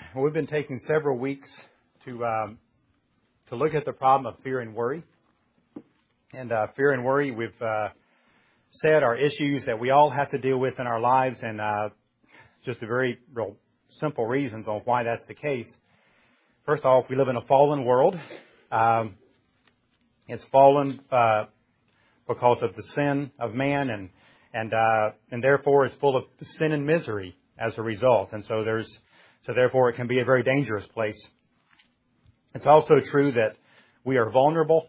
we've been taking several weeks to look at the problem of fear and worry. And fear and worry, we've said are issues that we all have to deal with in our lives, and just a very real simple reasons on why that's the case. First off, we live in a fallen world. It's fallen because of the sin of man, and therefore it's full of sin and misery as a result. And so therefore it can be a very dangerous place. It's also true that we are vulnerable.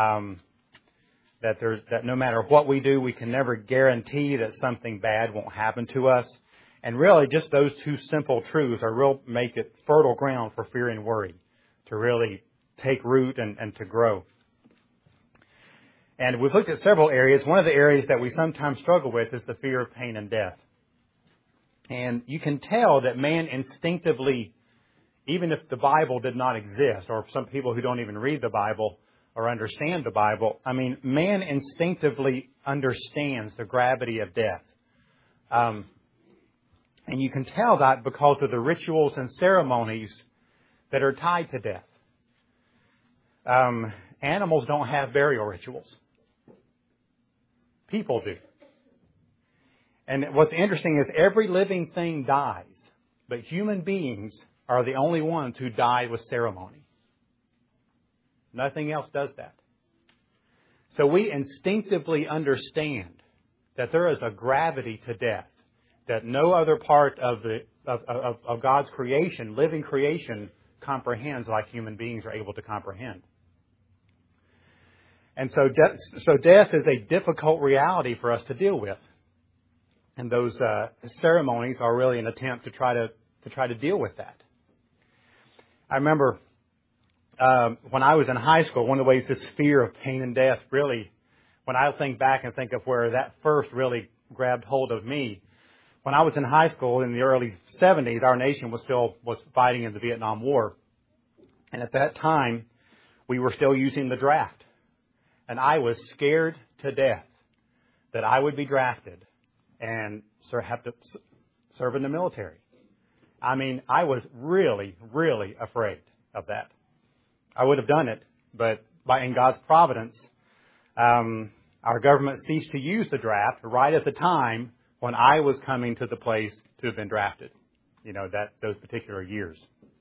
That no matter what we do, we can never guarantee that something bad won't happen to us. And really, just those two simple truths make it fertile ground for fear and worry to really take root and to grow. And we've looked at several areas. One of the areas that we sometimes struggle with is the fear of pain and death. And you can tell that man instinctively, even if the Bible did not exist, or some people who don't even read the Bible or understand the Bible, man instinctively understands the gravity of death. And you can tell that because of the rituals and ceremonies that are tied to death. Animals don't have burial rituals. People do. And what's interesting is every living thing dies, but human beings are the only ones who die with ceremony. Nothing else does that. So we instinctively understand that there is a gravity to death that no other part of God's creation, living creation, comprehends like human beings are able to comprehend. And so death is a difficult reality for us to deal with. And those ceremonies are really an attempt to try to deal with that. I remember when I was in high school, one of the ways this fear of pain and death really, when I think back and think of where that first really grabbed hold of me, when I was in high school in the early 70s, our nation was fighting in the Vietnam War. And at that time, we were still using the draft. And I was scared to death that I would be drafted and have to serve in the military. I was really, really afraid of that. I would have done it, but in God's providence, our government ceased to use the draft right at the time when I was coming to the place to have been drafted. Those particular years.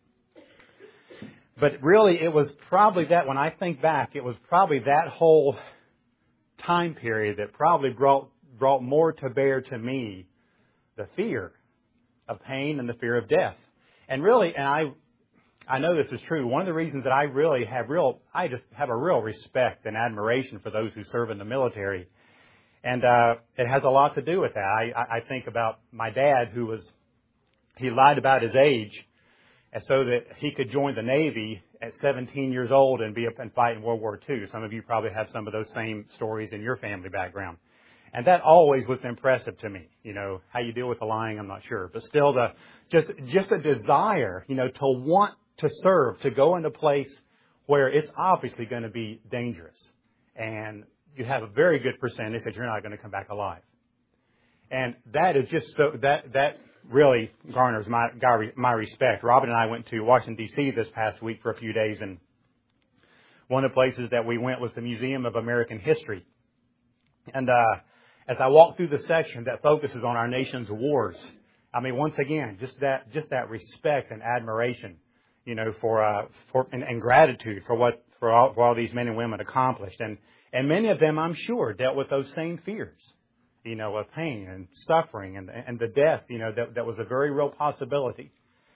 But really, it was probably that, when I think back, it was probably that whole time period that probably brought more to bear to me the fear of pain and the fear of death. And really, I know this is true. One of the reasons that I really I just have a real respect and admiration for those who serve in the military. And it has a lot to do with that. I think about my dad he lied about his age so that he could join the Navy at 17 years old and be up and fight in World War II. Some of you probably have some of those same stories in your family background. And that always was impressive to me. How you deal with the lying, I'm not sure. But still, just a desire, to want to serve, to go in a place where it's obviously going to be dangerous. And you have a very good percentage that you're not going to come back alive. And that is just so, that really garners my respect. Robin and I went to Washington, D.C. this past week for a few days, and one of the places that we went was the Museum of American History. And as I walked through the section that focuses on our nation's wars, once again, just that respect and admiration, for gratitude for all these men and women accomplished, and many of them, I'm sure, dealt with those same fears, of pain and suffering and the death, that was a very real possibility,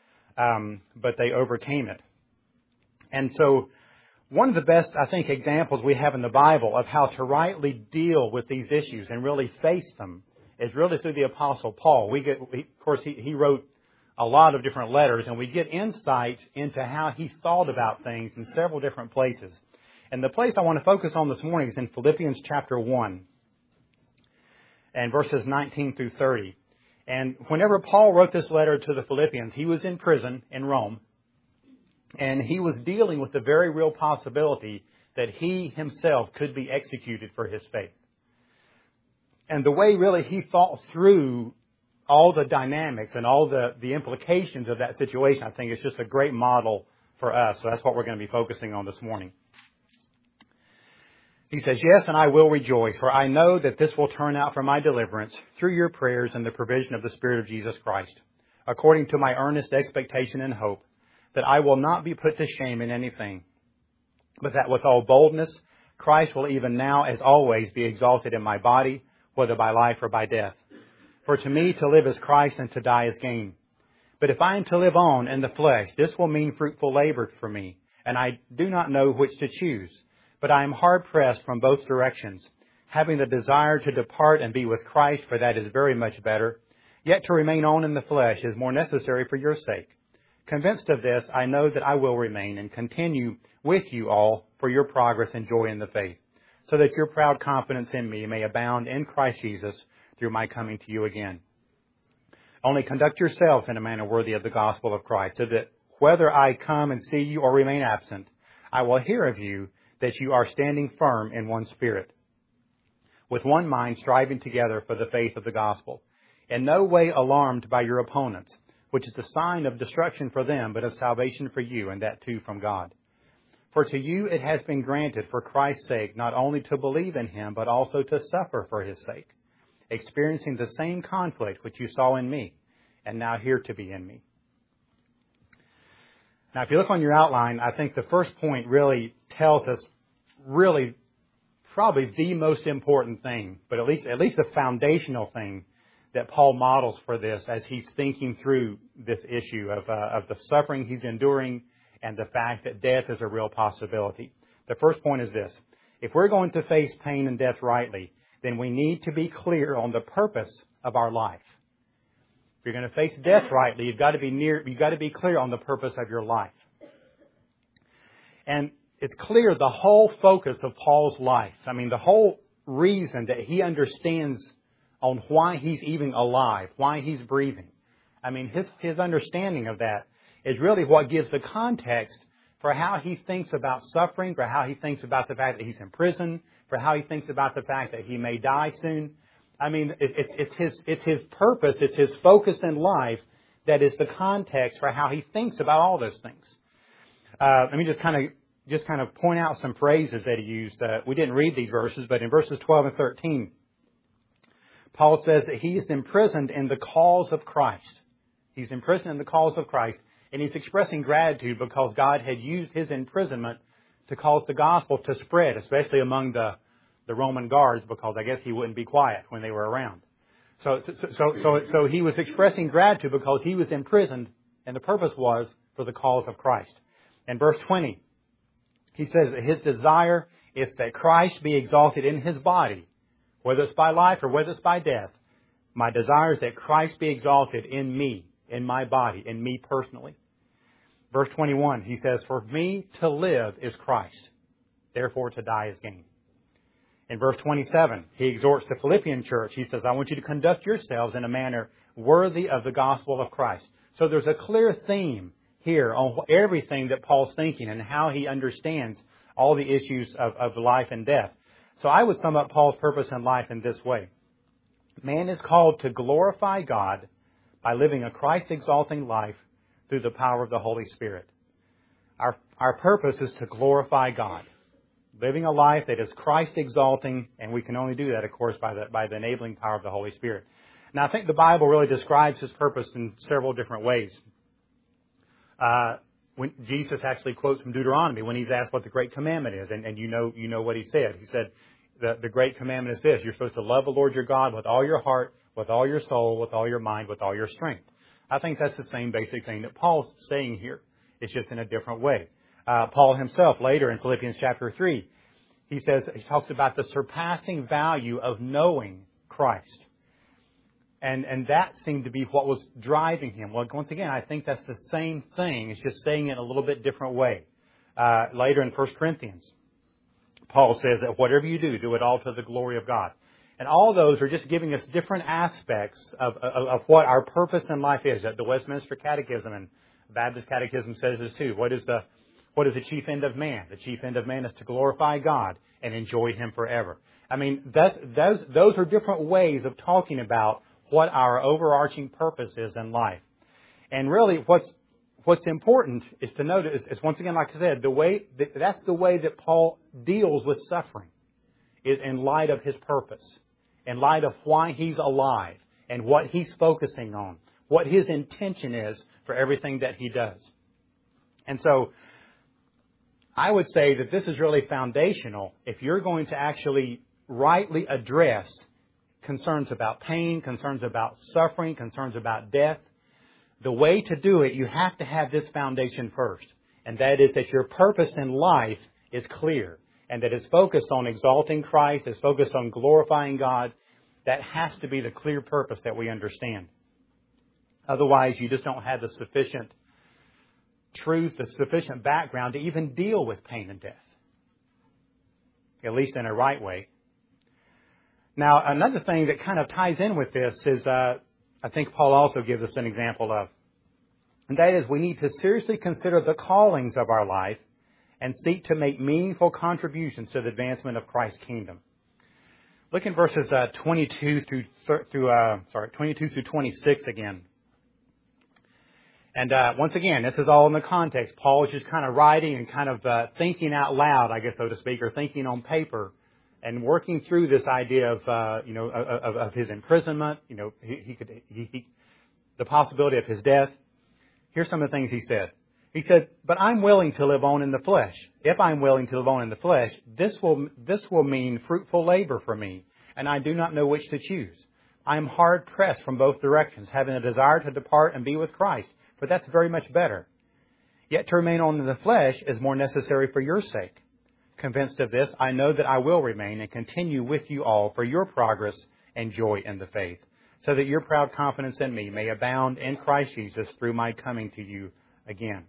but they overcame it. And so, one of the best, I think, examples we have in the Bible of how to rightly deal with these issues and really face them is really through the Apostle Paul. He wrote a lot of different letters, and we get insight into how he thought about things in several different places. And the place I want to focus on this morning is in Philippians chapter 1 and verses 19 through 30. And whenever Paul wrote this letter to the Philippians, he was in prison in Rome. And he was dealing with the very real possibility that he himself could be executed for his faith. And the way really he thought through all the dynamics and all the implications of that situation, I think it's just a great model for us. So that's what we're going to be focusing on this morning. He says, yes, and I will rejoice, for I know that this will turn out for my deliverance through your prayers and the provision of the Spirit of Jesus Christ, according to my earnest expectation and hope, that I will not be put to shame in anything, but that with all boldness Christ will even now, as always, be exalted in my body, whether by life or by death. For to me to live is Christ, and to die is gain. But if I am to live on in the flesh, this will mean fruitful labor for me, and I do not know which to choose. But I am hard-pressed from both directions, having the desire to depart and be with Christ, for that is very much better. Yet to remain on in the flesh is more necessary for your sake. Convinced of this, I know that I will remain and continue with you all for your progress and joy in the faith, so that your proud confidence in me may abound in Christ Jesus through my coming to you again. Only conduct yourselves in a manner worthy of the gospel of Christ, so that whether I come and see you or remain absent, I will hear of you that you are standing firm in one spirit, with one mind striving together for the faith of the gospel, in no way alarmed by your opponents, which is a sign of destruction for them, but of salvation for you, and that too from God. For to you it has been granted for Christ's sake not only to believe in Him, but also to suffer for His sake, experiencing the same conflict which you saw in me, and now hear to be in me. Now, if you look on your outline, I think the first point really tells us really probably the most important thing, but at least the foundational thing that Paul models for this as he's thinking through this issue of the suffering he's enduring and the fact that death is a real possibility. The first point is this: if we're going to face pain and death rightly, then we need to be clear on the purpose of our life. If you're going to face death rightly, you've got to be clear on the purpose of your life. And it's clear the whole focus of Paul's life, the whole reason that he understands on why he's even alive, why he's breathing. His understanding of that is really what gives the context for how he thinks about suffering, for how he thinks about the fact that he's in prison, for how he thinks about the fact that he may die soon. It's his purpose, it's his focus in life that is the context for how he thinks about all those things. Let me just kind of point out some phrases that he used. We didn't read these verses, but in verses 12 and 13, Paul says that he is imprisoned in the cause of Christ. He's imprisoned in the cause of Christ, and he's expressing gratitude because God had used his imprisonment to cause the gospel to spread, especially among the Roman guards, because I guess he wouldn't be quiet when they were around. So he was expressing gratitude because he was imprisoned, and the purpose was for the cause of Christ. In verse 20, he says that his desire is that Christ be exalted in his body, whether it's by life or whether it's by death. My desire is that Christ be exalted in me, in my body, in me personally. Verse 21, he says, for me to live is Christ, therefore to die is gain. In verse 27, he exhorts the Philippian church. He says, I want you to conduct yourselves in a manner worthy of the gospel of Christ. So there's a clear theme here on everything that Paul's thinking and how he understands all the issues of life and death. So I would sum up Paul's purpose in life in this way. Man is called to glorify God by living a Christ-exalting life through the power of the Holy Spirit. Our purpose is to glorify God, living a life that is Christ-exalting, and we can only do that, of course, by the enabling power of the Holy Spirit. Now, I think the Bible really describes his purpose in several different ways. When Jesus actually quotes from Deuteronomy when he's asked what the great commandment is, and you know what he said. He said, the great commandment is this: you're supposed to love the Lord your God with all your heart, with all your soul, with all your mind, with all your strength. I think that's the same basic thing that Paul's saying here. It's just in a different way. Paul himself, later in Philippians chapter 3, he talks about the surpassing value of knowing Christ. And that seemed to be what was driving him. Well, once again, I think that's the same thing. It's just saying it a little bit different way. Later in 1 Corinthians, Paul says that whatever you do, do it all to the glory of God. And all those are just giving us different aspects of what our purpose in life is. The Westminster Catechism and Baptist Catechism says this too. What is the chief end of man? The chief end of man is to glorify God and enjoy Him forever. Those are different ways of talking about what our overarching purpose is in life. And really, what's important is to notice is once again, like I said, that's the way that Paul deals with suffering, is in light of his purpose, in light of why he's alive and what he's focusing on, what his intention is for everything that he does. And so I would say that this is really foundational if you're going to actually rightly address concerns about pain, concerns about suffering, concerns about death. The way to do it, you have to have this foundation first. And that is that your purpose in life is clear. And that it's focused on exalting Christ, it's focused on glorifying God. That has to be the clear purpose that we understand. Otherwise, you just don't have the sufficient truth, the sufficient background to even deal with pain and death. At least in a right way. Now, another thing that kind of ties in with this is, I think Paul also gives us an example of, and that is we need to seriously consider the callings of our life and seek to make meaningful contributions to the advancement of Christ's kingdom. Look in verses 22 through 26 again. And once again, this is all in the context. Paul is just kind of writing and kind of thinking out loud, I guess, so to speak, or thinking on paper, and working through this idea of of his imprisonment. The possibility of his death. Here's some of the things he said. He said, "But I'm willing to live on in the flesh. If I'm willing to live on in the flesh, this will mean fruitful labor for me, and I do not know which to choose. I am hard pressed from both directions, having a desire to depart and be with Christ, for that's very much better. Yet to remain on in the flesh is more necessary for your sake. Convinced of this, I know that I will remain and continue with you all for your progress and joy in the faith, so that your proud confidence in me may abound in Christ Jesus through my coming to you again."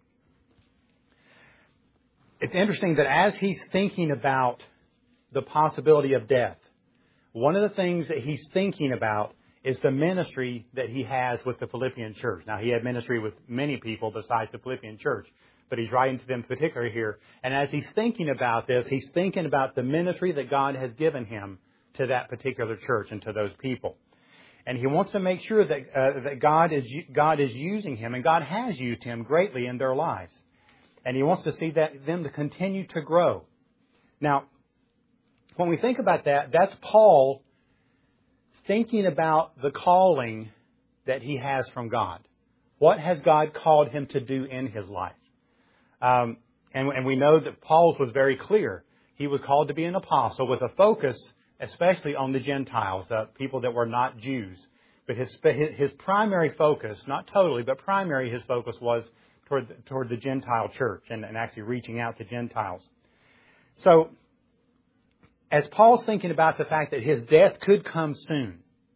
It's interesting that as he's thinking about the possibility of death, one of the things that he's thinking about is the ministry that he has with the Philippian church. Now, he had ministry with many people besides the Philippian church, but he's writing to them particularly here. And as he's thinking about this, he's thinking about the ministry that God has given him to that particular church and to those people. And he wants to make sure that God is using him, and God has used him greatly in their lives. And he wants to see them to continue to grow. Now, when we think about that, that's Paul thinking about the calling that he has from God. What has God called him to do in his life? And we know that Paul's was very clear. He was called to be an apostle with a focus especially on the Gentiles, people that were not Jews. But his primary focus, not totally, but primary his focus was toward the Gentile church and actually reaching out to Gentiles. So, as Paul's thinking about the fact that his death could come soon,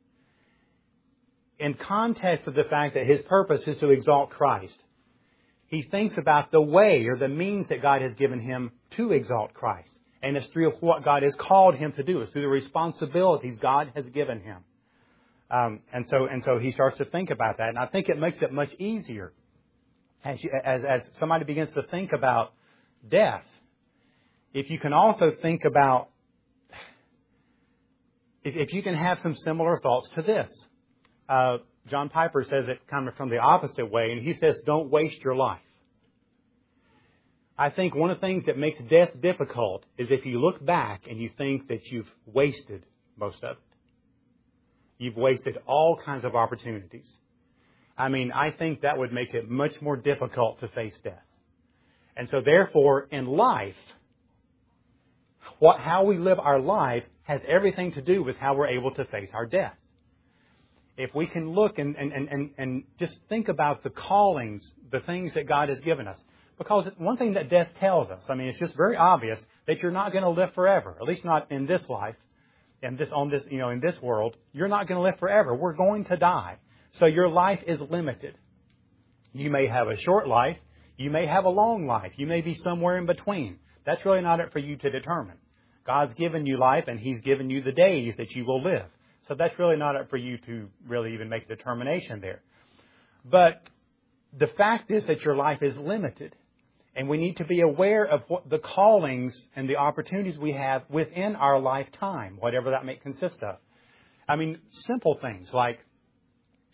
in context of the fact that his purpose is to exalt Christ, he thinks about the way or the means that God has given him to exalt Christ. And it's through what God has called him to do. It's through the responsibilities God has given him. And so he starts to think about that. And I think it makes it much easier as somebody begins to think about death. If you can also think about, if you can have some similar thoughts to this. John Piper says it kind of from the opposite way, and he says, don't waste your life. I think one of the things that makes death difficult is if you look back and you think that you've wasted most of it. You've wasted all kinds of opportunities. I mean, I think that would make it much more difficult to face death. And so therefore, in life, how we live our life has everything to do with how we're able to face our death. If we can look and just think about the callings, the things that God has given us. Because one thing that death tells us, I mean, it's just very obvious that you're not going to live forever. At least not in this life, in this world. You're not going to live forever. We're going to die. So your life is limited. You may have a short life. You may have a long life. You may be somewhere in between. That's really not it for you to determine. God's given you life, and He's given you the days that you will live. So that's really not up for you to really even make a determination there. But the fact is that your life is limited. And we need to be aware of what the callings and the opportunities we have within our lifetime, whatever that may consist of. I mean, simple things like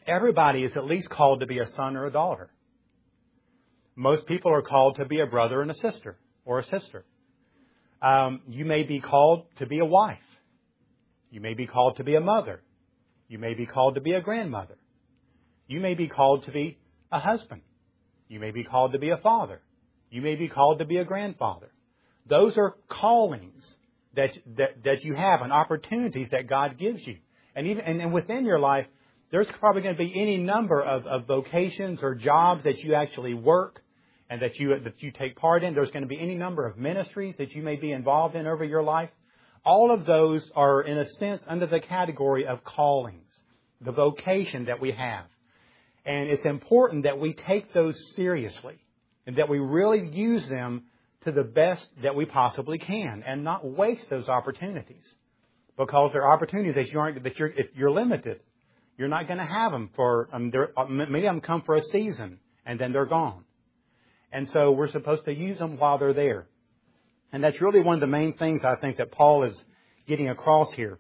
Everybody is at least called to be a son or a daughter. Most people are called to be a brother and a sister or a sister. You may be called to be a wife. You may be called to be a mother. You may be called to be a grandmother. You may be called to be a husband. You may be called to be a father. You may be called to be a grandfather. Those are callings that you have and opportunities that God gives you. And within your life, there's probably going to be any number of vocations or jobs that you actually work and that you take part in. There's going to be any number of ministries that you may be involved in over your life. All of those are, in a sense, under the category of callings, the vocation that we have. And it's important that we take those seriously and that we really use them to the best that we possibly can and not waste those opportunities, because they're opportunities that you're limited. You're not going to have them for many of them come for a season and then they're gone. And so we're supposed to use them while they're there. And that's really one of the main things I think that Paul is getting across here.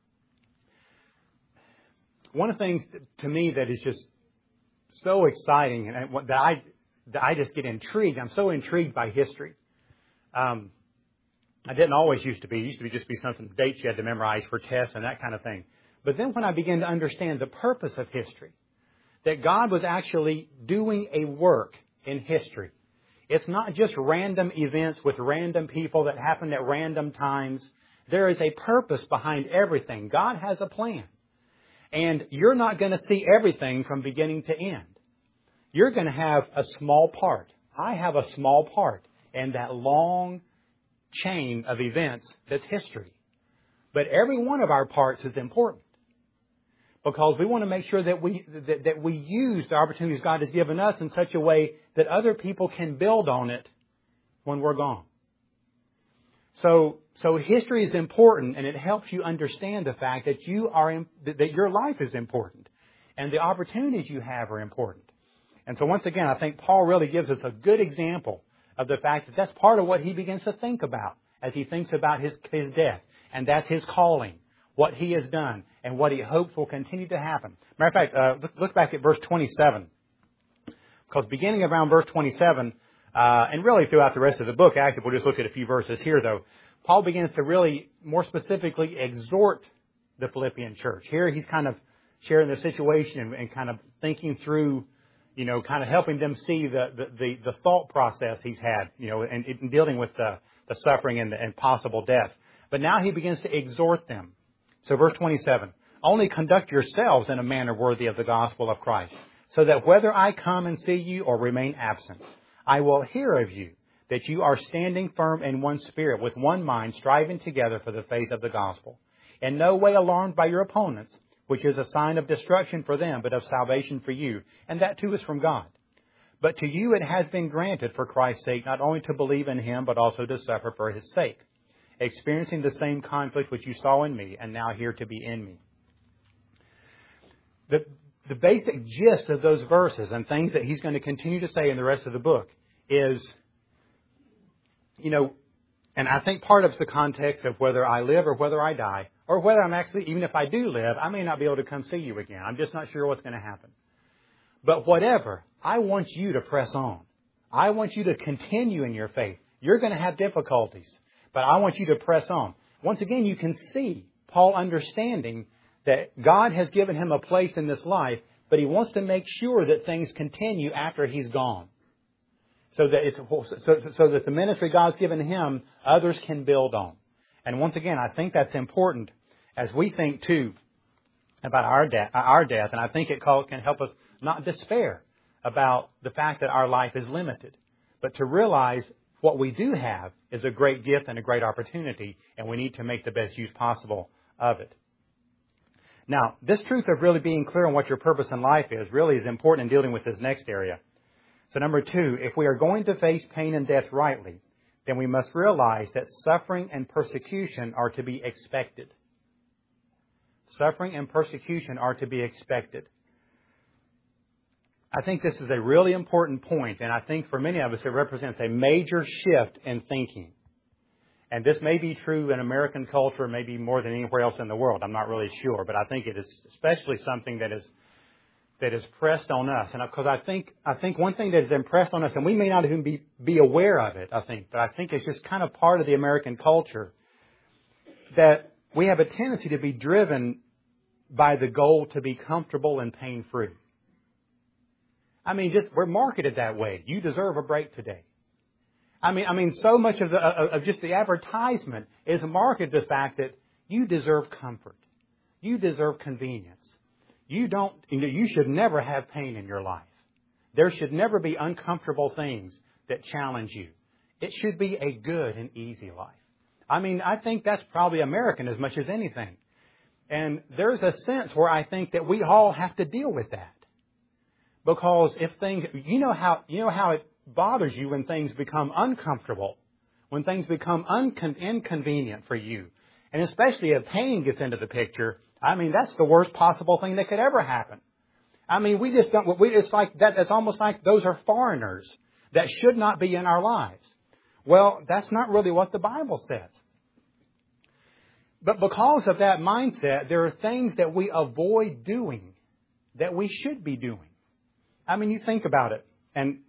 One of the things to me that is just so exciting and that I just get intrigued. I'm so intrigued by history. I didn't always used to be. It used to just be something, dates you had to memorize for tests and that kind of thing. But then when I began to understand the purpose of history, that God was actually doing a work in history. It's not just random events with random people that happen at random times. There is a purpose behind everything. God has a plan. And you're not going to see everything from beginning to end. You're going to have a small part. I have a small part in that long chain of events that's history. But every one of our parts is important, because we want to make sure that we use the opportunities God has given us in such a way that other people can build on it when we're gone. So history is important, and it helps you understand the fact that that your life is important, and the opportunities you have are important. And so once again, I think Paul really gives us a good example of the fact that that's part of what he begins to think about as he thinks about his death, and that's his calling, what he has done, and what he hopes will continue to happen. Matter of fact, look back at verse 27, because beginning around verse 27, and really throughout the rest of the book, actually we'll just look at a few verses here though, Paul begins to really more specifically exhort the Philippian church. Here he's kind of sharing the situation and kind of thinking through, kind of helping them see the thought process he's had, in dealing with the suffering and possible death. But now he begins to exhort them. So verse 27, only conduct yourselves in a manner worthy of the gospel of Christ, so that whether I come and see you or remain absent, I will hear of you, that you are standing firm in one spirit, with one mind, striving together for the faith of the gospel, in no way alarmed by your opponents, which is a sign of destruction for them, but of salvation for you, and that too is from God. But to you it has been granted for Christ's sake not only to believe in Him, but also to suffer for His sake, experiencing the same conflict which you saw in me, and now here to be in me. The basic gist of those verses and things that he's going to continue to say in the rest of the book is, and I think part of the context of whether I live or whether I die, or whether I'm actually, even if I do live, I may not be able to come see you again. I'm just not sure what's going to happen. But whatever, I want you to press on. I want you to continue in your faith. You're going to have difficulties, but I want you to press on. Once again, you can see Paul understanding that God has given him a place in this life, but he wants to make sure that things continue after he's gone. So that the ministry God's given him, others can build on. And once again, I think that's important as we think too about our death. And I think it can help us not despair about the fact that our life is limited, but to realize what we do have is a great gift and a great opportunity, and we need to make the best use possible of it. Now, this truth of really being clear on what your purpose in life is really is important in dealing with this next area. So number 2, if we are going to face pain and death rightly, then we must realize that suffering and persecution are to be expected. Suffering and persecution are to be expected. I think this is a really important point, and I think for many of us it represents a major shift in thinking. And this may be true in American culture, maybe more than anywhere else in the world. I'm not really sure, but I think it is especially something that that is pressed on us. And because I think one thing that is impressed on us, and we may not even be aware of it, but I think it's just kind of part of the American culture, that we have a tendency to be driven by the goal to be comfortable and pain-free. I mean, we're marketed that way. You deserve a break today. I mean, so much of just the advertisement is marketed the fact that you deserve comfort. You deserve convenience. You should never have pain in your life. There should never be uncomfortable things that challenge you. It should be a good and easy life. I mean, I think that's probably American as much as anything. And there's a sense where I think that we all have to deal with that. Because if things, you know how it bothers you when things become uncomfortable, when things become inconvenient for you. And especially if pain gets into the picture, I mean, that's the worst possible thing that could ever happen. I mean, we just don't, it's like that, it's almost like those are foreigners that should not be in our lives. Well, that's not really what the Bible says. But because of that mindset, there are things that we avoid doing that we should be doing. I mean, you think about it. And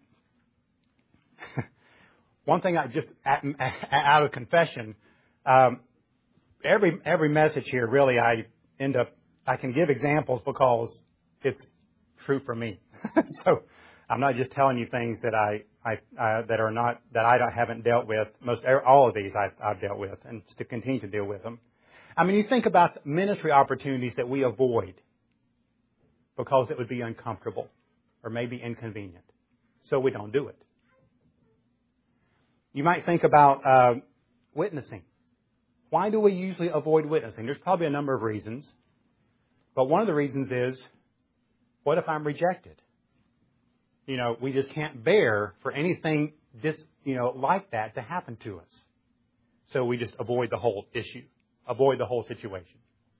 one thing I just, out of confession, every message here, really, I can give examples because it's true for me. So I'm not just telling you things that I haven't dealt with. All of these I've dealt with and to continue to deal with them. I mean, you think about ministry opportunities that we avoid because it would be uncomfortable or maybe inconvenient. So we don't do it. You might think about witnessing. Why do we usually avoid witnessing? There's probably a number of reasons. But one of the reasons is, what if I'm rejected? You know, we just can't bear for anything like that to happen to us. So we just avoid the whole issue, avoid the whole situation.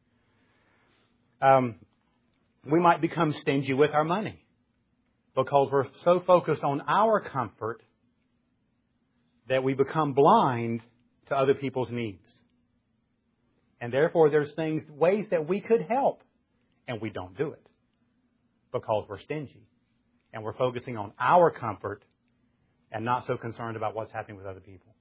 We might become stingy with our money because we're so focused on our comfort that we become blind to other people's needs. And therefore, there's ways that we could help, and we don't do it because we're stingy. And we're focusing on our comfort and not so concerned about what's happening with other people.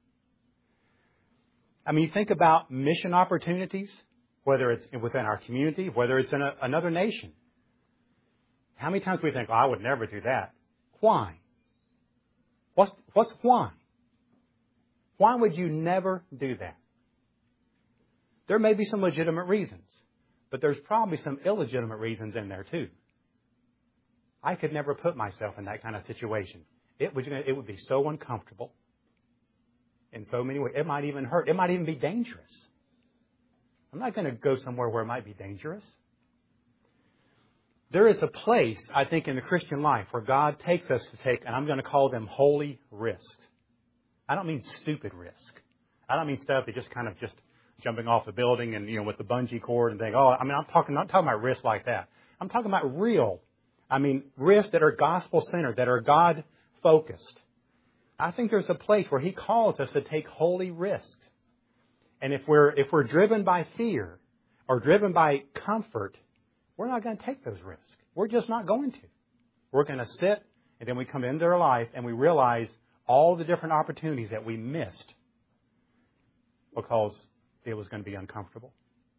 I mean, you think about mission opportunities, whether it's within our community, whether it's in another nation. How many times do we think, I would never do that? Why? What's why? Why would you never do that? There may be some legitimate reasons, but there's probably some illegitimate reasons in there too. I could never put myself in that kind of situation. It would be so uncomfortable in so many ways. It might even hurt. It might even be dangerous. I'm not going to go somewhere where it might be dangerous. There is a place, I think, in the Christian life where God takes us to take, and I'm going to call them holy risks. I don't mean stupid risk. I don't mean stuff that just kind of just jumping off a building and, with the bungee cord and think, I'm not talking about risks like that. I'm talking about real, risks that are gospel-centered, that are God-focused. I think there's a place where He calls us to take holy risks. And if we're driven by fear or driven by comfort, we're not going to take those risks. We're just not going to. We're going to sit, and then we come into our life and we realize all the different opportunities that we missed because it was going to be uncomfortable.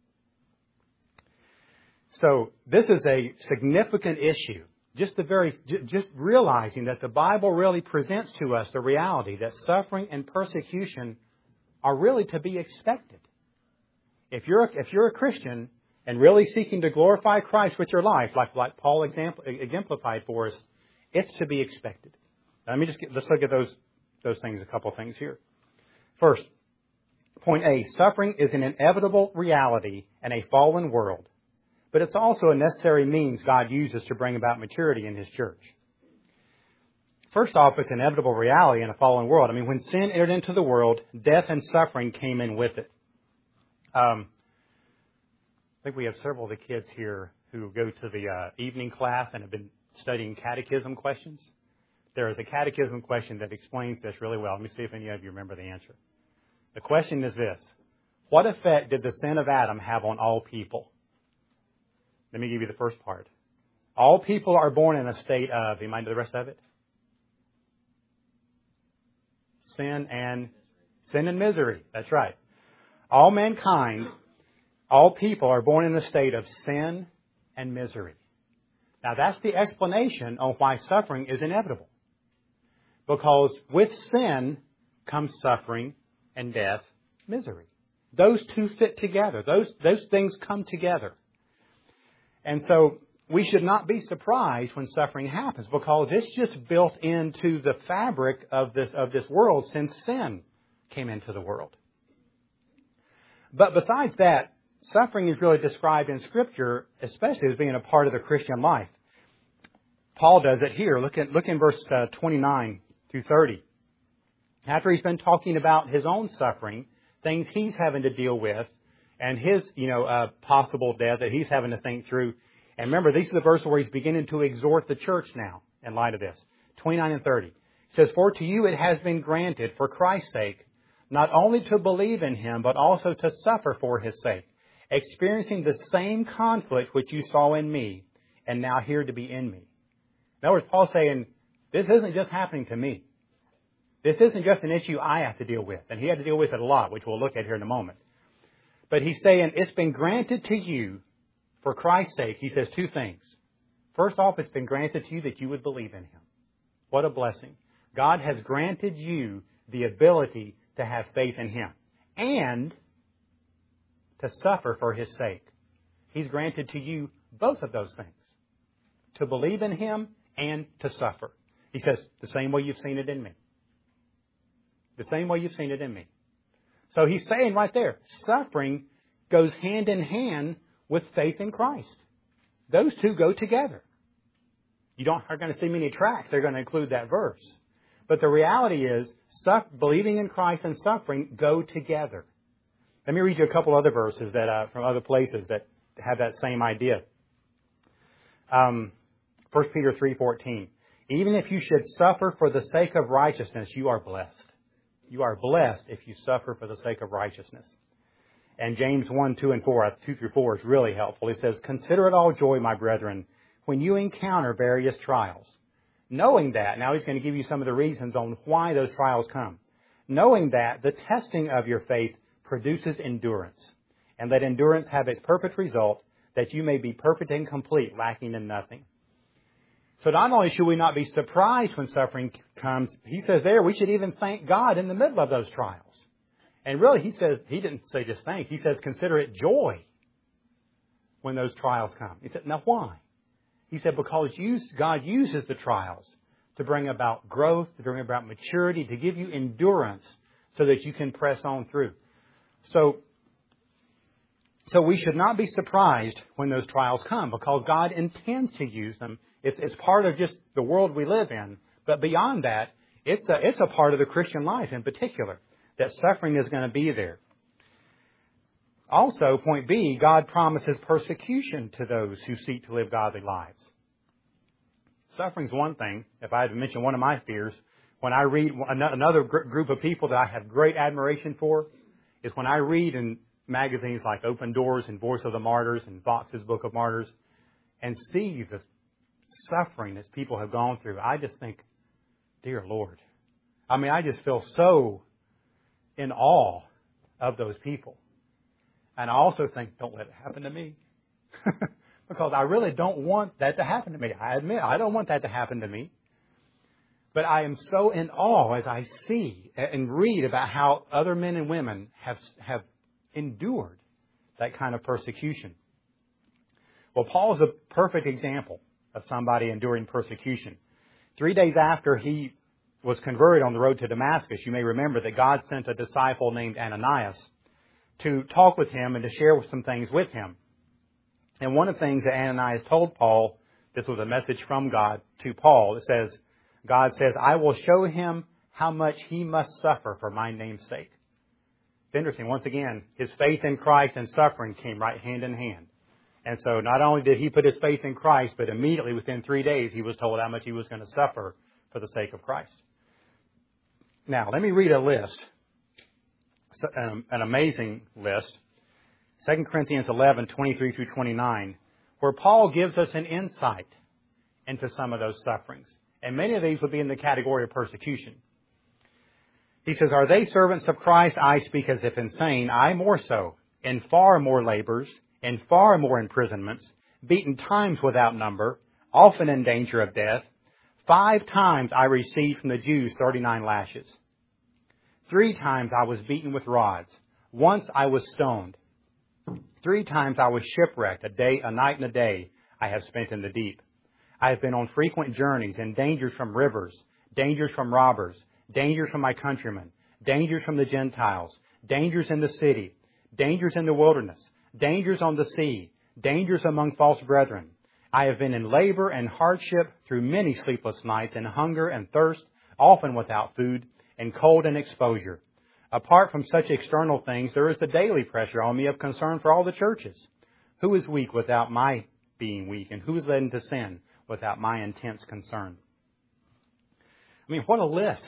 So this is a significant issue. Just realizing that the Bible really presents to us the reality that suffering and persecution are really to be expected. If you're a Christian and really seeking to glorify Christ with your life, like Paul exemplified for us, it's to be expected. Let's look at those things, a couple of things here. First, point A, suffering is an inevitable reality in a fallen world, but it's also a necessary means God uses to bring about maturity in His church. First off, it's an inevitable reality in a fallen world. When sin entered into the world, death and suffering came in with it. I think we have several of the kids here who go to the evening class and have been studying catechism questions. There is a catechism question that explains this really well. Let me see if any of you remember the answer. The question is this: what effect did the sin of Adam have on all people? Let me give you the first part. All people are born in a state of, you mind the rest of it? Sin and misery. That's right. All mankind, all people are born in a state of sin and misery. Now that's the explanation on why suffering is inevitable. Because with sin comes suffering and death, misery. Those two fit together. Those things come together. And so we should not be surprised when suffering happens, because it's just built into the fabric of this world since sin came into the world. But besides that, suffering is really described in Scripture, especially as being a part of the Christian life. Paul does it here. Look in verse 29 through 30. After he's been talking about his own suffering, things he's having to deal with, and his possible death that he's having to think through. And remember, these are the verses where he's beginning to exhort the church now in light of this. 29 and 30. It says, "For to you it has been granted for Christ's sake, not only to believe in Him, but also to suffer for His sake, experiencing the same conflict which you saw in me, and now here to be in me." In other words, Paul's saying, this isn't just happening to me. This isn't just an issue I have to deal with. And he had to deal with it a lot, which we'll look at here in a moment. But he's saying, it's been granted to you for Christ's sake. He says two things. First off, it's been granted to you that you would believe in Him. What a blessing. God has granted you the ability to have faith in Him and to suffer for His sake. He's granted to you both of those things. To believe in Him and to suffer. He says, the same way you've seen it in me. The same way you've seen it in me. So he's saying right there, suffering goes hand in hand with faith in Christ. Those two go together. You aren't going to see many tracts. They're going to include that verse. But the reality is, believing in Christ and suffering go together. Let me read you a couple other verses that from other places that have that same idea. 1 Peter 3:14. "Even if you should suffer for the sake of righteousness, you are blessed." You are blessed if you suffer for the sake of righteousness. And James 1, 2, and 4, 2 through 4 is really helpful. He says, "Consider it all joy, my brethren, when you encounter various trials." Knowing that, now he's going to give you some of the reasons on why those trials come. "Knowing that the testing of your faith produces endurance. And let endurance have its perfect result, that you may be perfect and complete, lacking in nothing." So not only should we not be surprised when suffering comes, he says there we should even thank God in the middle of those trials. And really, he didn't say just thank. He says consider it joy when those trials come. He said, now why? He said because God uses the trials to bring about growth, to bring about maturity, to give you endurance so that you can press on through. So we should not be surprised when those trials come because God intends to use them. It's part of just the world we live in. But beyond that, it's a part of the Christian life in particular, that suffering is going to be there. Also, point B, God promises persecution to those who seek to live godly lives. Suffering's one thing. If I had to mention one of my fears, when I read another group of people that I have great admiration for, is when I read in magazines like Open Doors and Voice of the Martyrs and Fox's Book of Martyrs and see the suffering that people have gone through, I just think, dear Lord. I mean, I just feel so in awe of those people. And I also think, don't let it happen to me. Because I really don't want that to happen to me. I admit, I don't want that to happen to me. But I am so in awe as I see and read about how other men and women have endured that kind of persecution. Well, Paul is a perfect example of somebody enduring persecution. 3 days after he was converted on the road to Damascus, you may remember that God sent a disciple named Ananias to talk with him and to share some things with him. And one of the things that Ananias told Paul, this was a message from God to Paul, it says, God says, "I will show him how much he must suffer for my name's sake." It's interesting. Once again, his faith in Christ and suffering came right hand in hand. And so not only did he put his faith in Christ, but immediately within 3 days he was told how much he was going to suffer for the sake of Christ. Now, let me read a list, an amazing list, 2 Corinthians 11, 23 through 29, where Paul gives us an insight into some of those sufferings. And many of these would be in the category of persecution. He says, are they servants of Christ? I speak as if insane. I more so, in far more labors, in far more imprisonments, beaten times without number, often in danger of death. 5 times I received from the Jews 39 lashes. 3 times I was beaten with rods. Once I was stoned. 3 times I was shipwrecked. A night and a day I have spent in the deep. I have been on frequent journeys and dangers from rivers, dangers from robbers, dangers from my countrymen, dangers from the Gentiles, dangers in the city, dangers in the wilderness, dangers on the sea, dangers among false brethren. I have been in labor and hardship through many sleepless nights, and hunger and thirst, often without food, and cold and exposure. Apart from such external things, there is the daily pressure on me of concern for all the churches. Who is weak without my being weak, and who is led into sin without my intense concern? I mean, what a list.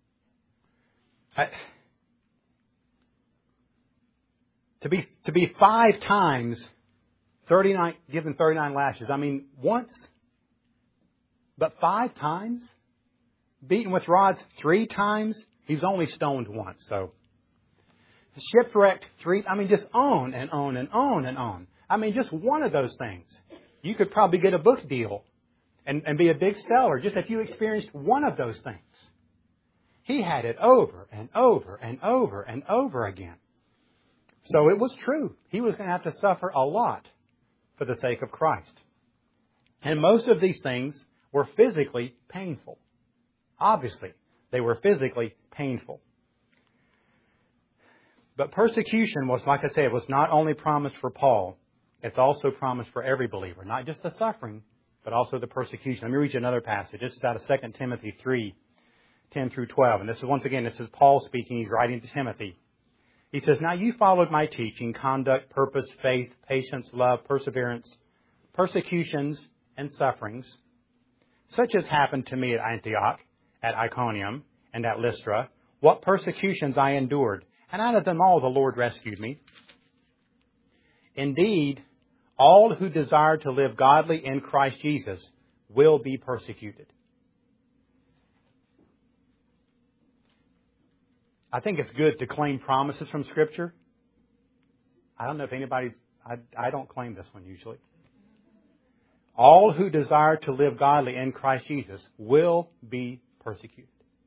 To be 5 times 39, given 39 lashes. I mean, once, but 5 times? Beaten with rods 3 times? He was only stoned once, so. Shipwrecked 3, I mean, just on and on and on and on. I mean, just one of those things. You could probably get a book deal and be a big seller just if you experienced one of those things. He had it over and over and over and over again. So it was true. He was going to have to suffer a lot for the sake of Christ. And most of these things were physically painful. Obviously, they were physically painful. But persecution was, like I said, was not only promised for Paul, it's also promised for every believer. Not just the suffering, but also the persecution. Let me read you another passage. This is out of 2 Timothy 3, 10 through 12. And this is, once again, this is Paul speaking. He's writing to Timothy. He says, now you followed my teaching, conduct, purpose, faith, patience, love, perseverance, persecutions, and sufferings, such as happened to me at Antioch, at Iconium, and at Lystra, what persecutions I endured, and out of them all the Lord rescued me. Indeed, all who desire to live godly in Christ Jesus will be persecuted. I think it's good to claim promises from Scripture. I don't know if anybody's... I don't claim this one usually. All who desire to live godly in Christ Jesus will be persecuted.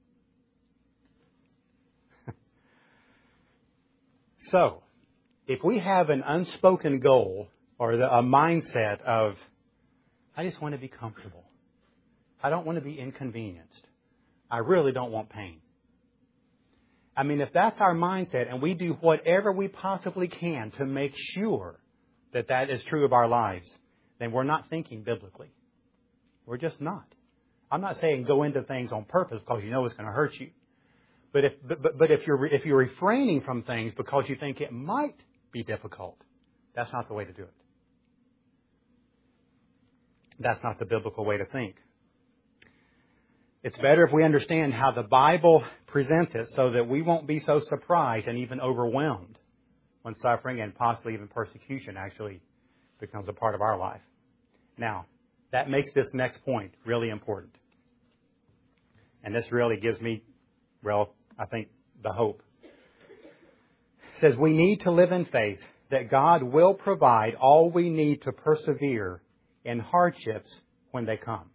So, if we have an unspoken goal or a mindset of, I just want to be comfortable. I don't want to be inconvenienced. I really don't want pain. I mean, if that's our mindset and we do whatever we possibly can to make sure that that is true of our lives, then we're not thinking biblically. We're just not. I'm not saying go into things on purpose because you know it's going to hurt you. But if you're refraining from things because you think it might be difficult, that's not the way to do it. That's not the biblical way to think. It's better if we understand how the Bible presents it so that we won't be so surprised and even overwhelmed when suffering and possibly even persecution actually becomes a part of our life. Now, that makes this next point really important. And this really gives me, well, I think, the hope. It says we need to live in faith that God will provide all we need to persevere in hardships when they come.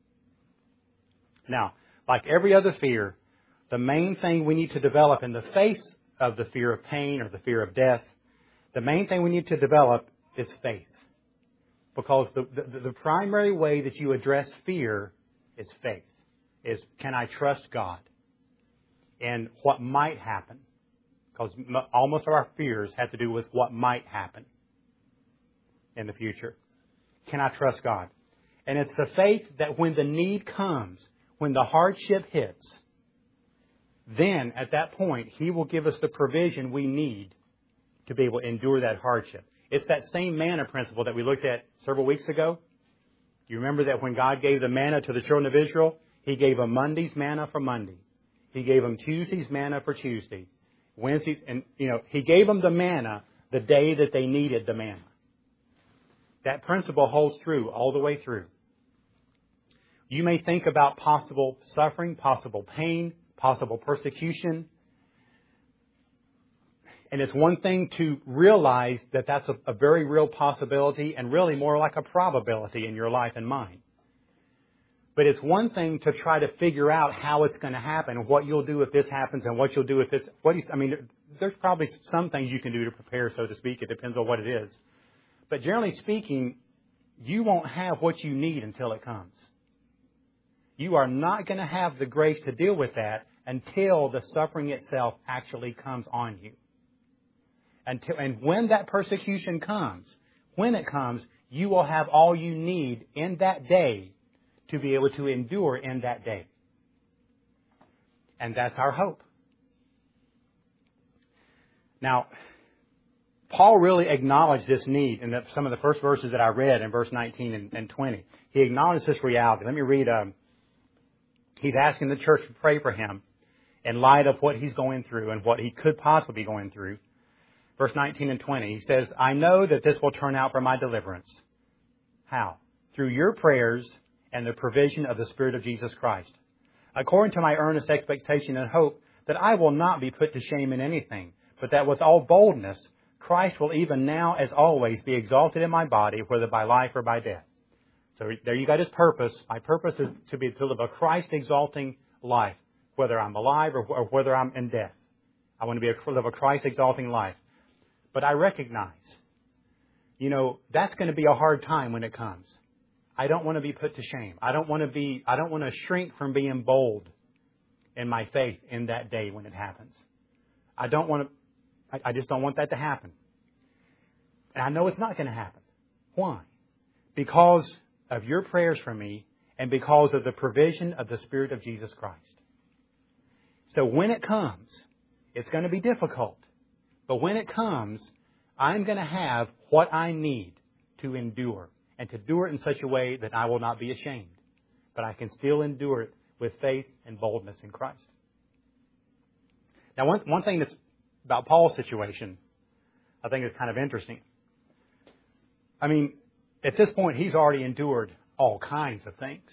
Now, like every other fear, the main thing we need to develop in the face of the fear of pain or the fear of death, the main thing we need to develop is faith. Because the primary way that you address fear is faith. Is, can I trust God? And what might happen. Because almost of our fears have to do with what might happen in the future. Can I trust God? And it's the faith that when the need comes, when the hardship hits, then at that point, He will give us the provision we need to be able to endure that hardship. It's that same manna principle that we looked at several weeks ago. You remember that when God gave the manna to the children of Israel, He gave them Monday's manna for Monday. He gave them Tuesday's manna for Tuesday. Wednesday's, and He gave them the manna the day that they needed the manna. That principle holds true all the way through. You may think about possible suffering, possible pain, possible persecution. And it's one thing to realize that that's a very real possibility and really more like a probability in your life and mine. But it's one thing to try to figure out how it's going to happen, what you'll do if this happens, and what you'll do if it's... there's probably some things you can do to prepare, so to speak. It depends on what it is. But generally speaking, you won't have what you need until it comes. You are not going to have the grace to deal with that until the suffering itself actually comes on you. And when that persecution comes, when it comes, you will have all you need in that day to be able to endure in that day. And that's our hope. Now, Paul really acknowledged this need in some of the first verses that I read in verse 19 and 20. He acknowledged this reality. Let me read. He's asking the church to pray for him in light of what he's going through and what he could possibly be going through. Verse 19 and 20, he says, I know that this will turn out for my deliverance. How? Through your prayers and the provision of the Spirit of Jesus Christ, according to my earnest expectation and hope that I will not be put to shame in anything, but that with all boldness Christ will even now, as always, be exalted in my body, whether by life or by death. So there you got his purpose. My purpose is to live a Christ-exalting life, whether I'm alive or whether I'm in death. I want to live a Christ-exalting life. But I recognize, that's going to be a hard time when it comes. I don't want to be put to shame. I don't want to shrink from being bold in my faith in that day when it happens. I just don't want that to happen. And I know it's not going to happen. Why? Because of your prayers for me and because of the provision of the Spirit of Jesus Christ. So when it comes, it's going to be difficult. But when it comes, I'm going to have what I need to endure and to endure it in such a way that I will not be ashamed. But I can still endure it with faith and boldness in Christ. Now, one thing that's about Paul's situation, I think is kind of interesting. At this point, he's already endured all kinds of things.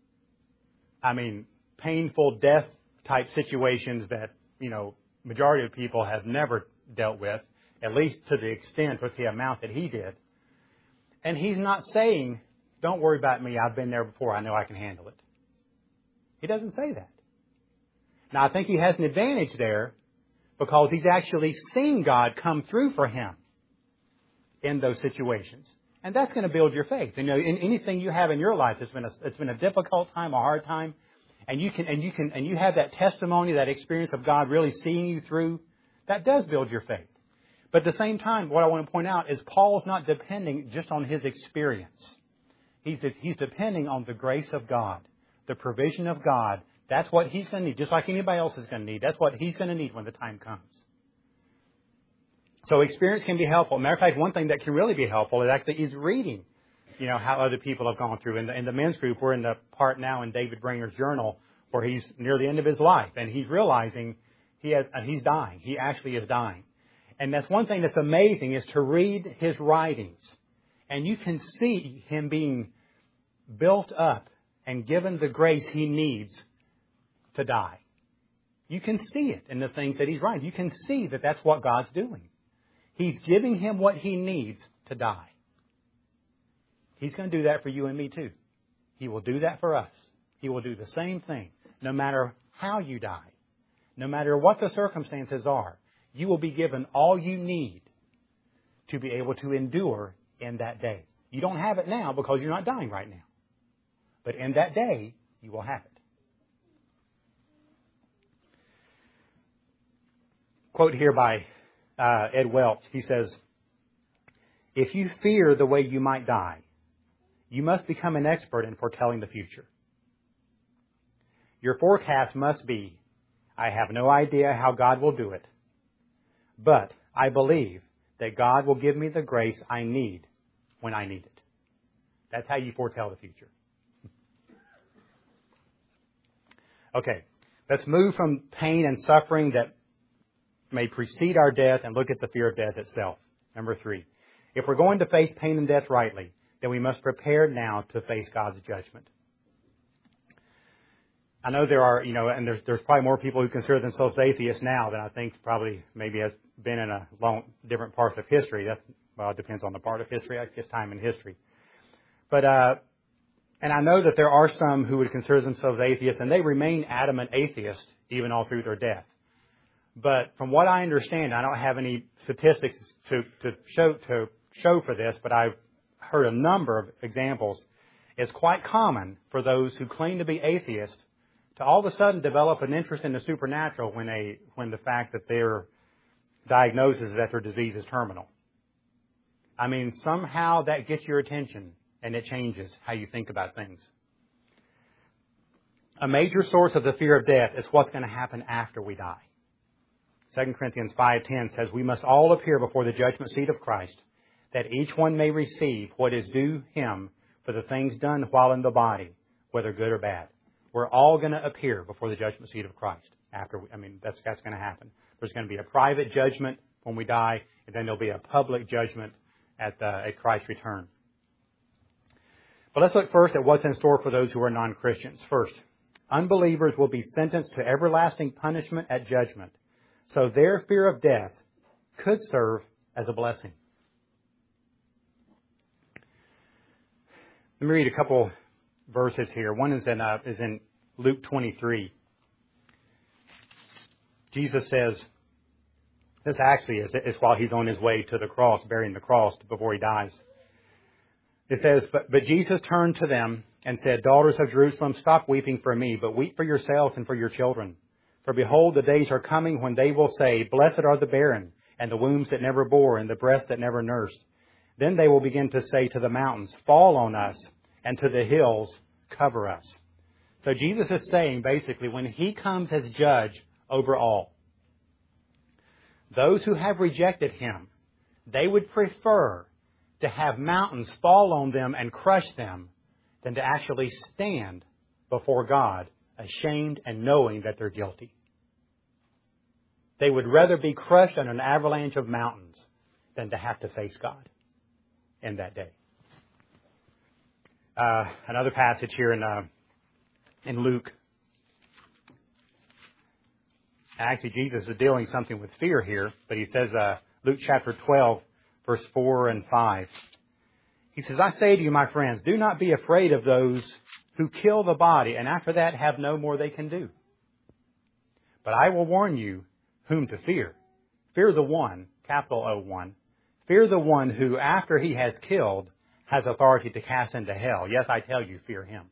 Painful death-type situations that, majority of people have never dealt with, at least to the extent with the amount that he did. And he's not saying, don't worry about me, I've been there before, I know I can handle it. He doesn't say that. Now, I think he has an advantage there because he's actually seen God come through for him in those situations. And that's going to build your faith. In anything you have in your life, it's been a difficult time, a hard time, and you have that testimony, that experience of God really seeing you through. That does build your faith. But at the same time, what I want to point out is Paul's not depending just on his experience. He's depending on the grace of God, the provision of God. That's what he's going to need, just like anybody else is going to need. That's what he's going to need when the time comes. So experience can be helpful. Matter of fact, one thing that can really be helpful is reading, how other people have gone through. In the men's group, we're in the part now in David Bringer's journal where he's near the end of his life, and he's realizing he's dying. He actually is dying. And that's one thing that's amazing is to read his writings. And you can see him being built up and given the grace he needs to die. You can see it in the things that he's writing. You can see that that's what God's doing. He's giving him what he needs to die. He's going to do that for you and me too. He will do that for us. He will do the same thing no matter how you die. No matter what the circumstances are, you will be given all you need to be able to endure in that day. You don't have it now because you're not dying right now. But in that day, you will have it. Quote here by Ed Welch. He says, if you fear the way you might die, you must become an expert in foretelling the future. Your forecast must be, I have no idea how God will do it, but I believe that God will give me the grace I need when I need it. That's how you foretell the future. Okay, let's move from pain and suffering that may precede our death and look at the fear of death itself. Number 3, if we're going to face pain and death rightly, then we must prepare now to face God's judgment. I know there are, and there's probably more people who consider themselves atheists now than I think probably maybe has been in a different parts of history. It depends on the part of history, I guess, time in history. But, and I know that there are some who would consider themselves atheists, and they remain adamant atheists even all through their death. But from what I understand, I don't have any statistics to show for this, but I've heard a number of examples. It's quite common for those who claim to be atheists to all of a sudden develop an interest in the supernatural when the fact that their diagnosis is that their disease is terminal. I mean, somehow that gets your attention and it changes how you think about things. A major source of the fear of death is what's going to happen after we die. 2 Corinthians 5:10 says, "We must all appear before the judgment seat of Christ, that each one may receive what is due him for the things done while in the body, whether good or bad." We're all going to appear before the judgment seat of Christ. That's going to happen. There's going to be a private judgment when we die, and then there'll be a public judgment at Christ's return. But let's look first at what's in store for those who are non-Christians. First, unbelievers will be sentenced to everlasting punishment at judgment. So their fear of death could serve as a blessing. Let me read a couple verses here. One is in Luke 23. Jesus says, this actually is while he's on his way to the cross, bearing the cross before he dies. It says, but Jesus turned to them and said, "Daughters of Jerusalem, stop weeping for me, but weep for yourselves and for your children. For behold, the days are coming when they will say, 'Blessed are the barren, and the wombs that never bore, and the breasts that never nursed.' Then they will begin to say to the mountains, 'Fall on us,' and to the hills, 'Cover us.'" So Jesus is saying, basically, when he comes as judge over all, those who have rejected him, they would prefer to have mountains fall on them and crush them than to actually stand before God ashamed and knowing that they're guilty. They would rather be crushed on an avalanche of mountains than to have to face God in that day. Another passage here in Luke. Actually, Jesus is dealing something with fear here, but he says, Luke chapter 12, verse 4 and 5. He says, "I say to you, my friends, do not be afraid of those who kill the body, and after that have no more they can do. But I will warn you whom to fear. Fear the one, capital O-1, fear the one who, after he has killed, has authority to cast into hell. Yes, I tell you, fear him."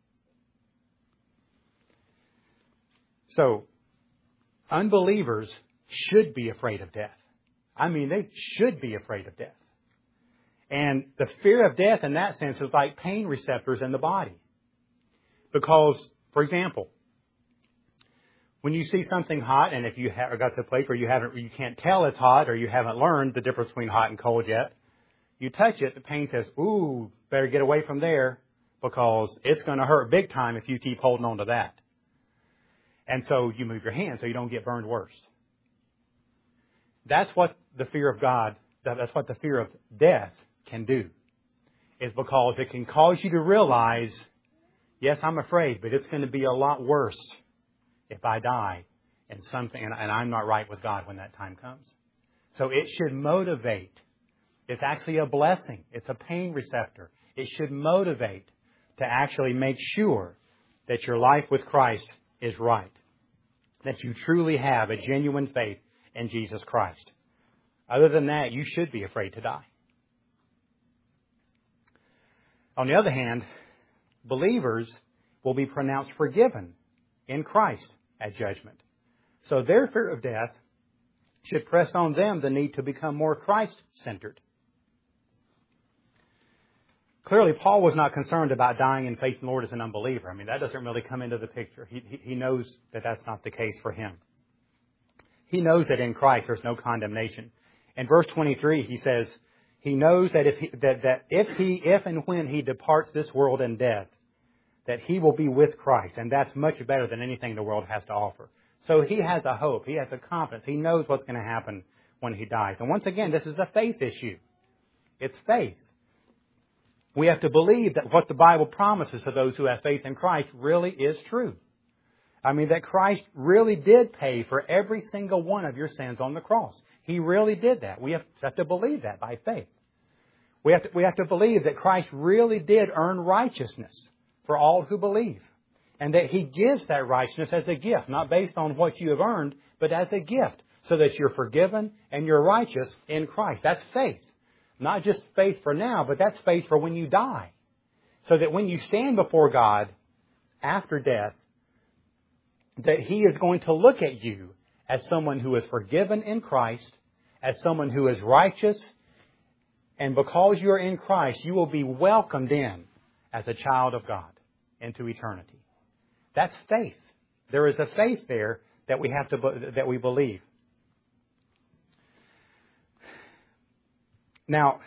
So, unbelievers should be afraid of death. I mean, they should be afraid of death. And the fear of death in that sense is like pain receptors in the body. Because, for example, when you see something hot, and if you got to the place where you can't tell it's hot, or you haven't learned the difference between hot and cold yet, you touch it, the pain says, "Ooh, better get away from there, because it's going to hurt big time if you keep holding on to that." And so you move your hand so you don't get burned worse. That's what the fear of God, that's what the fear of death can do. Is because it can cause you to realize, yes, I'm afraid, but it's going to be a lot worse if I die in something, and I'm not right with God when that time comes. So it should motivate. It's actually a blessing. It's a pain receptor. It should motivate to actually make sure that your life with Christ is right. That you truly have a genuine faith in Jesus Christ. Other than that, you should be afraid to die. On the other hand, believers will be pronounced forgiven in Christ at judgment. So their fear of death should press on them the need to become more Christ-centered. Clearly, Paul was not concerned about dying and facing the Lord as an unbeliever. I mean, that doesn't really come into the picture. He knows that that's not the case for him. He knows that in Christ there's no condemnation. In verse 23, he says, he knows that if and when he departs this world in death, that he will be with Christ. And that's much better than anything the world has to offer. So he has a hope. He has a confidence. He knows what's going to happen when he dies. And once again, this is a faith issue. It's faith. We have to believe that what the Bible promises to those who have faith in Christ really is true. I mean, that Christ really did pay for every single one of your sins on the cross. He really did that. We have to believe that by faith. We have to believe that Christ really did earn righteousness for all who believe. And that He gives that righteousness as a gift, not based on what you have earned, but as a gift, so that you're forgiven and you're righteous in Christ. That's faith. Not just faith for now, but that's faith for when you die. So that when you stand before God after death, that He is going to look at you as someone who is forgiven in Christ, as someone who is righteous, and because you are in Christ, you will be welcomed in as a child of God into eternity. That's faith. There is a faith there that we believe. Now,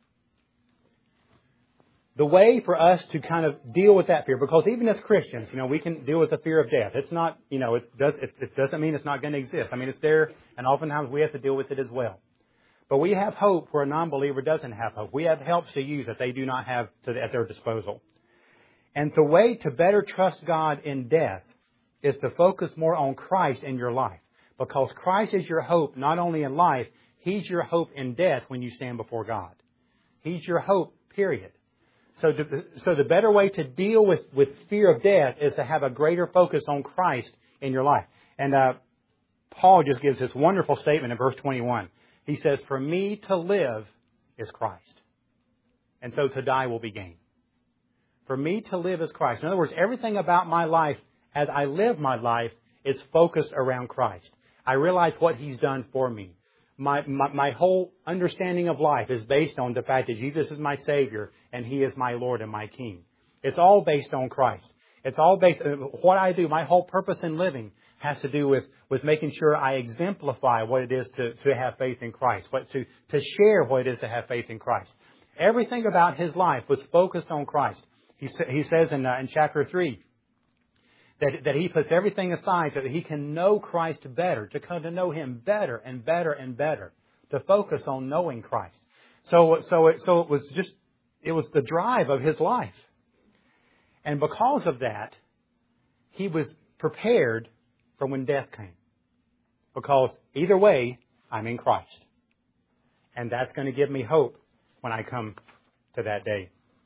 the way for us to kind of deal with that fear, because even as Christians, we can deal with the fear of death. It's not, it doesn't mean it's not going to exist. I mean, it's there, and oftentimes we have to deal with it as well. But we have hope where a non-believer doesn't have hope. We have helps to use that they do not have at their disposal. And the way to better trust God in death is to focus more on Christ in your life. Because Christ is your hope not only in life, He's your hope in death when you stand before God. He's your hope, period. So the better way to deal with fear of death is to have a greater focus on Christ in your life. And Paul just gives this wonderful statement in verse 21. He says, "For me to live is Christ, and so to die will be gain." For me to live is Christ. In other words, everything about my life as I live my life is focused around Christ. I realize what He's done for me. My whole understanding of life is based on the fact that Jesus is my Savior and He is my Lord and my King. It's all based on Christ. It's all based on what I do. My whole purpose in living has to do with making sure I exemplify what it is to have faith in Christ, to share what it is to have faith in Christ. Everything about His life was focused on Christ. He says in chapter 3 that he puts everything aside so that he can know Christ better, to come to know Him better and better and better, to focus on knowing Christ. So it was the drive of his life. And because of that, he was prepared for when death came. Because either way, I'm in Christ. And that's going to give me hope when I come to that day.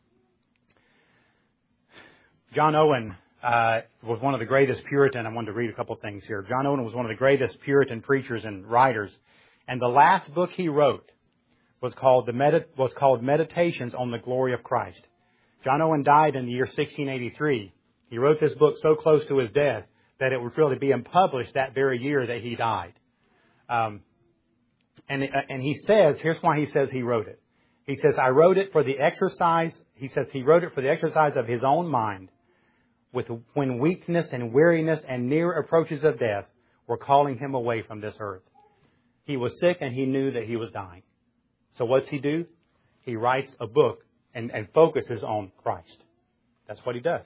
John Owen was one of the greatest Puritan. I wanted to read a couple things here. John Owen was one of the greatest Puritan preachers and writers. And the last book he wrote was called Meditations on the Glory of Christ. John Owen died in the year 1683. He wrote this book so close to his death that it would really be published that very year that he died. And he says, here's why he says he wrote it. He says, I wrote it for the exercise. He says he wrote it for the exercise of his own mind, when weakness and weariness and near approaches of death were calling him away from this earth. He was sick and he knew that he was dying. So what's he do? He writes a book and focuses on Christ. That's what he does.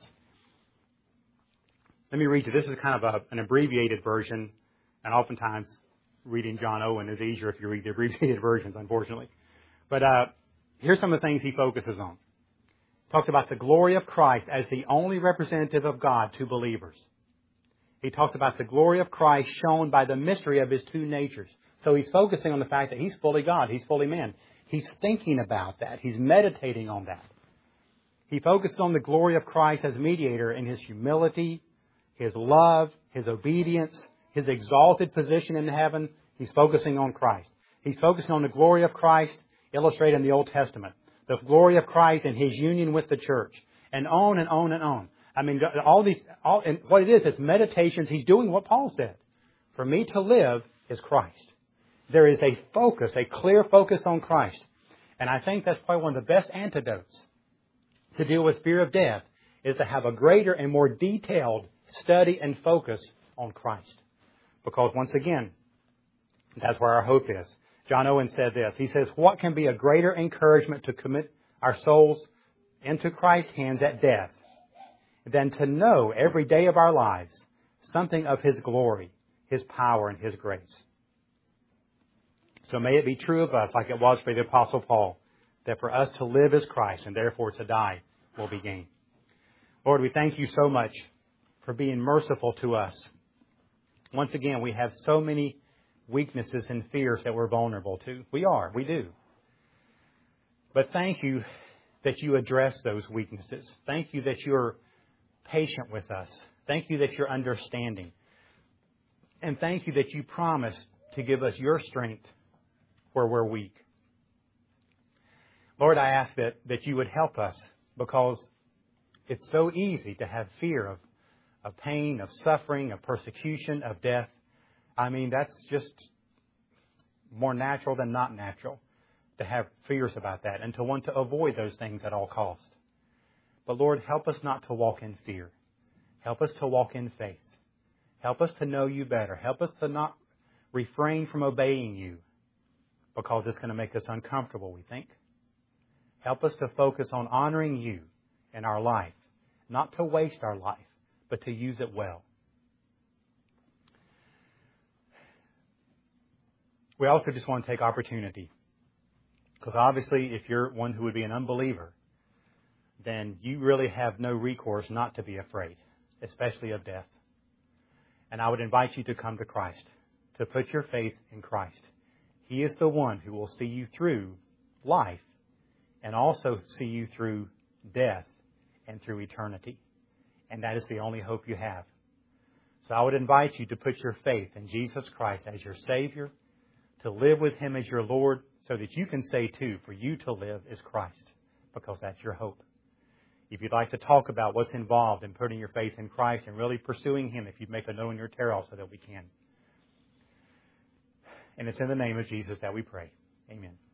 Let me read you. This is kind of an abbreviated version, and oftentimes reading John Owen is easier if you read the abbreviated versions, unfortunately. But here's some of the things he focuses on. He talks about the glory of Christ as the only representative of God to believers. He talks about the glory of Christ shown by the mystery of His two natures. So he's focusing on the fact that He's fully God, He's fully man. He's thinking about that. He's meditating on that. He focuses on the glory of Christ as mediator in His humility, His love, His obedience, His exalted position in heaven. He's focusing on Christ. He's focusing on the glory of Christ illustrated in the Old Testament. The glory of Christ and His union with the church. And on and on and on. I mean, and what it is, it's meditations. He's doing what Paul said. For me to live is Christ. There is a focus, a clear focus on Christ. And I think that's probably one of the best antidotes to deal with fear of death, is to have a greater and more detailed study and focus on Christ. Because once again, that's where our hope is. John Owen said this. He says, what can be a greater encouragement to commit our souls into Christ's hands at death than to know every day of our lives something of His glory, His power, and His grace? So may it be true of us, like it was for the Apostle Paul, that for us to live is Christ, and therefore to die will be gain. Lord, we thank You so much for being merciful to us. Once again, we have so many weaknesses and fears that we're vulnerable to. We do. But thank you that you address those weaknesses. Thank you that you're patient with us. Thank you that you're understanding. And thank you that you promise to give us your strength where we're weak. Lord, I ask that you would help us, because it's so easy to have fear of pain, of suffering, of persecution, of death. I mean, that's just more natural than not natural to have fears about that and to want to avoid those things at all costs. But Lord, help us not to walk in fear. Help us to walk in faith. Help us to know you better. Help us to not refrain from obeying you because it's going to make us uncomfortable, we think. Help us to focus on honoring you in our life, not to waste our life, but to use it well. We also just want to take opportunity, because obviously if you're one who would be an unbeliever, then you really have no recourse not to be afraid, especially of death. And I would invite you to come to Christ, to put your faith in Christ. He is the one who will see you through life and also see you through death and through eternity. And that is the only hope you have. So I would invite you to put your faith in Jesus Christ as your Savior, to live with Him as your Lord, so that you can say too, for you to live is Christ, because that's your hope. If you'd like to talk about what's involved in putting your faith in Christ and really pursuing Him, if you'd make a note on your tarot so that we can. And it's in the name of Jesus that we pray. Amen.